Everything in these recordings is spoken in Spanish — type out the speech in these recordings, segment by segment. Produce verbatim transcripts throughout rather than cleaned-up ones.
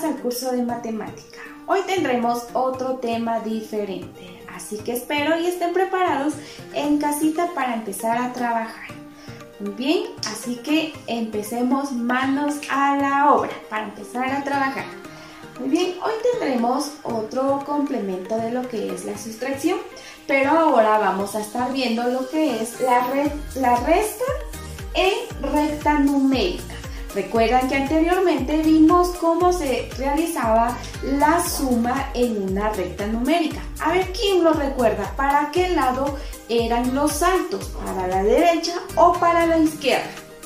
al curso de matemática. Hoy tendremos otro tema diferente, así que espero y estén preparados en casita para empezar a trabajar. Muy bien, así que empecemos manos a la obra para empezar a trabajar. Muy bien, hoy tendremos otro complemento de lo que es la sustracción, pero ahora vamos a estar viendo lo que es la, re la resta en recta numérica. Recuerdan que anteriormente vimos cómo se realizaba la suma en una recta numérica. A ver, ¿quién lo recuerda? ¿Para qué lado eran los saltos? ¿Para la derecha o para la izquierda?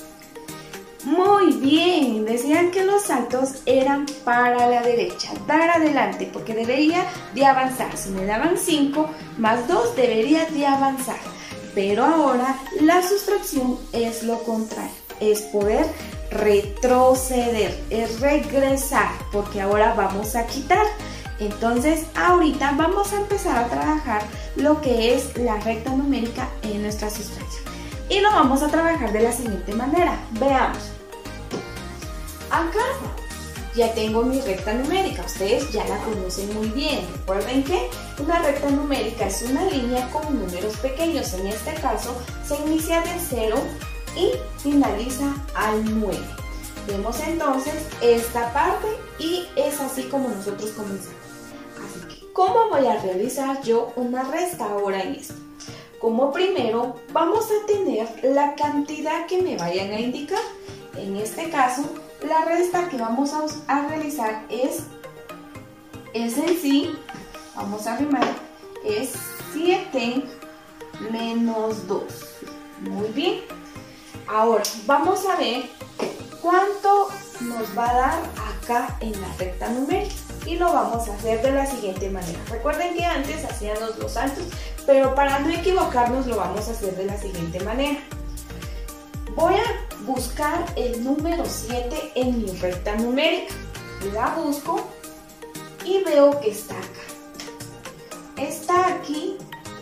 Muy bien, decían que los saltos eran para la derecha, dar adelante, porque debería de avanzar. Si me daban cinco más dos, debería de avanzar. Pero ahora la sustracción es lo contrario, es poder retroceder, es regresar, porque ahora vamos a quitar. Entonces ahorita vamos a empezar a trabajar lo que es la recta numérica en nuestra sustracción. Y lo vamos a trabajar de la siguiente manera. Veamos. Acá ya tengo mi recta numérica, ustedes ya la conocen muy bien. Recuerden que una recta numérica es una línea con números pequeños. En este caso se inicia de cero y finaliza al nueve. Vemos entonces esta parte y es así como nosotros comenzamos. Así que, ¿cómo voy a realizar yo una resta ahora en esto? Como primero vamos a tener la cantidad que me vayan a indicar. En este caso, la resta que vamos a, a realizar es, es en sí, vamos a rimar, es siete menos dos. Muy bien. Ahora, vamos a ver cuánto nos va a dar acá en la recta numérica. Y lo vamos a hacer de la siguiente manera. Recuerden que antes hacíamos los saltos, pero para no equivocarnos lo vamos a hacer de la siguiente manera. Voy a buscar el número siete en mi recta numérica. La busco y veo que está acá. Está aquí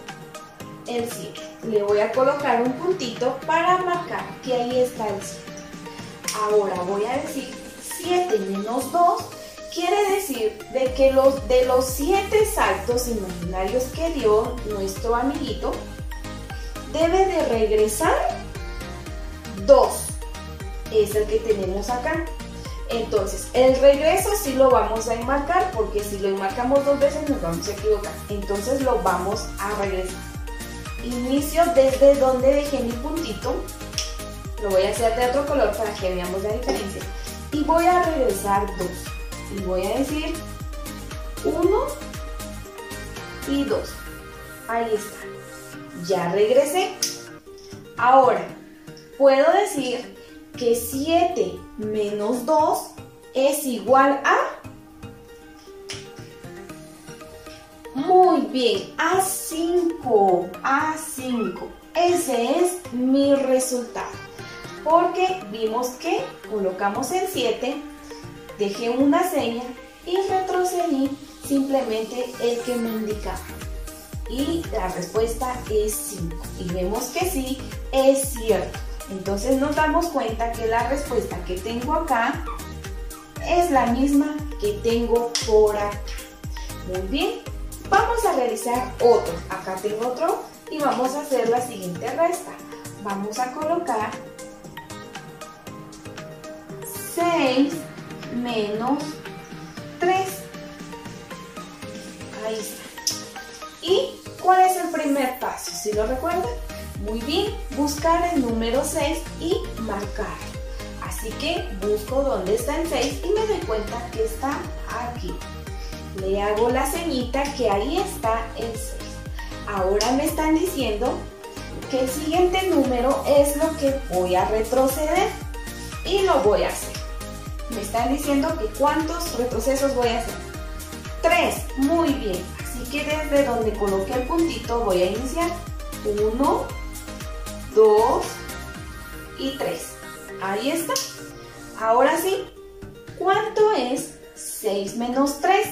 el siete. Le voy a colocar un puntito para marcar que ahí está el siete. Ahora voy a decir siete menos dos. Quiere decir de que los, de los siete saltos imaginarios que dio nuestro amiguito, debe de regresar dos. Es el que tenemos acá. Entonces, el regreso sí lo vamos a enmarcar, porque si lo enmarcamos dos veces nos vamos a equivocar. Entonces lo vamos a regresar. Inicio desde donde dejé mi puntito. Lo voy a hacer de otro color para que veamos la diferencia. Y voy a regresar dos. Y voy a decir uno y dos. Ahí está. Ya regresé. Ahora, puedo decir que siete menos dos es igual a... Muy bien, a cinco. A cinco. Ese es mi resultado. Porque vimos que colocamos el siete, dejé una seña y retrocedí simplemente el que me indicaba. Y la respuesta es cinco. Y vemos que sí, es cierto. Entonces nos damos cuenta que la respuesta que tengo acá es la misma que tengo por acá. Muy bien, vamos a realizar otro. Acá tengo otro y vamos a hacer la siguiente resta. Vamos a colocar seis menos tres. Ahí está. ¿Y cuál es el primer paso? ¿Sí lo recuerdan? Muy bien, buscar el número seis y marcar. Así que busco dónde está el seis y me doy cuenta que está aquí. Le hago la ceñita que ahí está el seis. Ahora me están diciendo que el siguiente número es lo que voy a retroceder y lo voy a hacer. Me están diciendo que cuántos retrocesos voy a hacer. tres. Muy bien. Así que desde donde coloqué el puntito voy a iniciar. uno, dos y tres. Ahí está. Ahora sí, ¿cuánto es seis menos tres?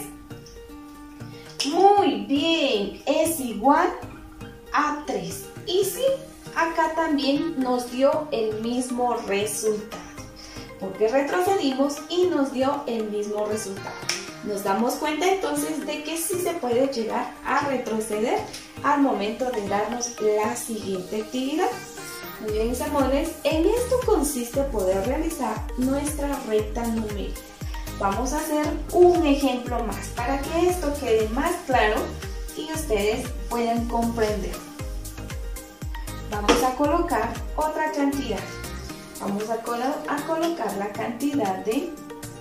Muy bien, es igual a tres. Y sí, acá también nos dio el mismo resultado. porque retrocedimos y nos dio el mismo resultado. Nos damos cuenta entonces de que sí se puede llegar a retroceder al momento de darnos la siguiente actividad. Muy bien, mis amores, en esto consiste poder realizar nuestra recta numérica. Vamos a hacer un ejemplo más para que esto quede más claro y ustedes puedan comprender. Vamos a colocar otra cantidad. Vamos a, colo a colocar la cantidad de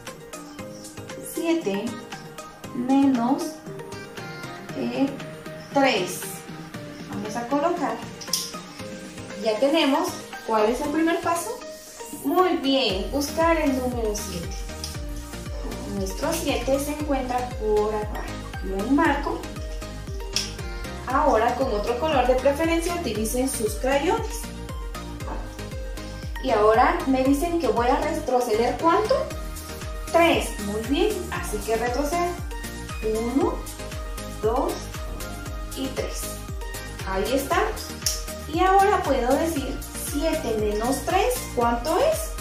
siete menos eh, tres. Vamos a colocar. Ya tenemos. ¿Cuál es el primer paso? Muy bien, buscar el número siete. Nuestro siete se encuentra por acá. Lo enmarco. Ahora con otro color de preferencia utilicen sus crayones. Y ahora me dicen que voy a retroceder ¿cuánto? tres. Muy bien, así que retrocedo. uno, dos y tres. Ahí estamos. Y ahora puedo decir siete menos tres, ¿cuánto es?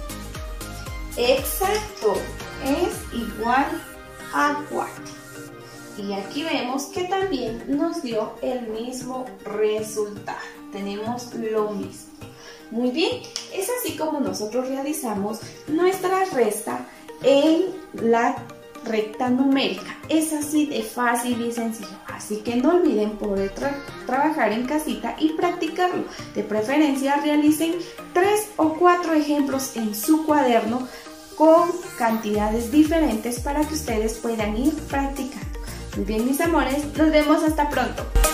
Exacto, es igual a cuatro. Y aquí vemos que también nos dio el mismo resultado. Tenemos lo mismo. Muy bien, es así como nosotros realizamos nuestra resta en la recta numérica. Es así de fácil y sencillo. Así que no olviden poder tra trabajar en casita y practicarlo. De preferencia realicen tres o cuatro ejemplos en su cuaderno con cantidades diferentes para que ustedes puedan ir practicando. Muy bien, mis amores, nos vemos hasta pronto.